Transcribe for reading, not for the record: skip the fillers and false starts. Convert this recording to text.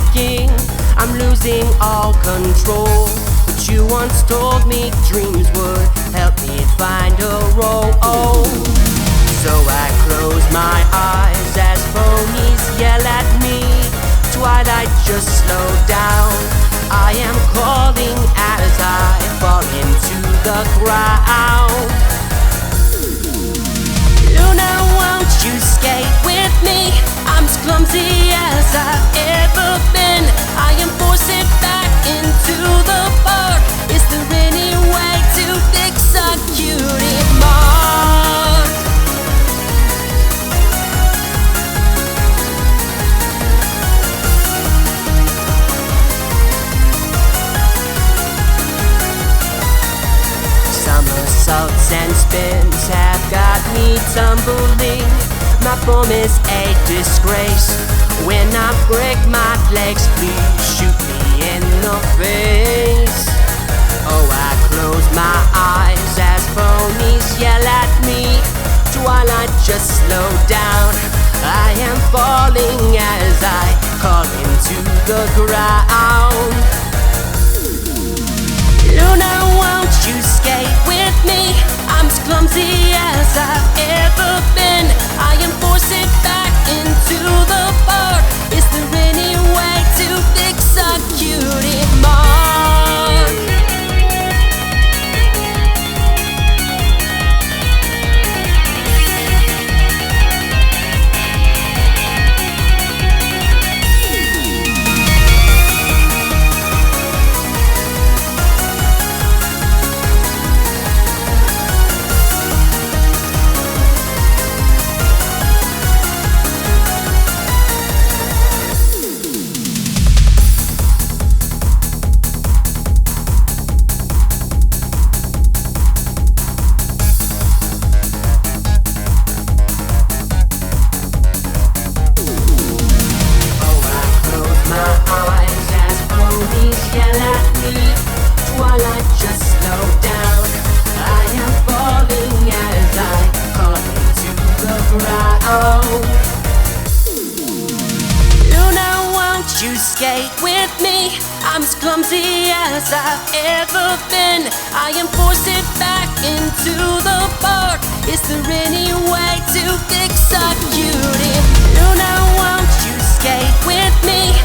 king. I'm losing all control. But you once told me dreams would help me find a role. So I close my eyes as ponies yell at me. Twilight, just slow down. I am calling as I fall into the ground. Luna, won't you skate with me? I'm as clumsy as I've ever been. I am forced back into the park. Is there any way to fix a cutie mark? Somersaults and spins have got me tumbling. My form is a disgrace. When I break my legs, please shoot me in the face. Oh, I close my eyes as ponies yell at me. Twilight, just slow down. I am falling as I call into the ground. Luna, won't you skate with me? I'm as clumsy as I've ever been. I am forced back into the park. Is there any way to fix a cutie mark? Twilight, just slow down. I am falling as I call into the ground. Luna, won't you skate with me? I'm as clumsy as I've ever been. I am forced back into the park. Is there any way to fix a cutie? Luna, won't you skate with me?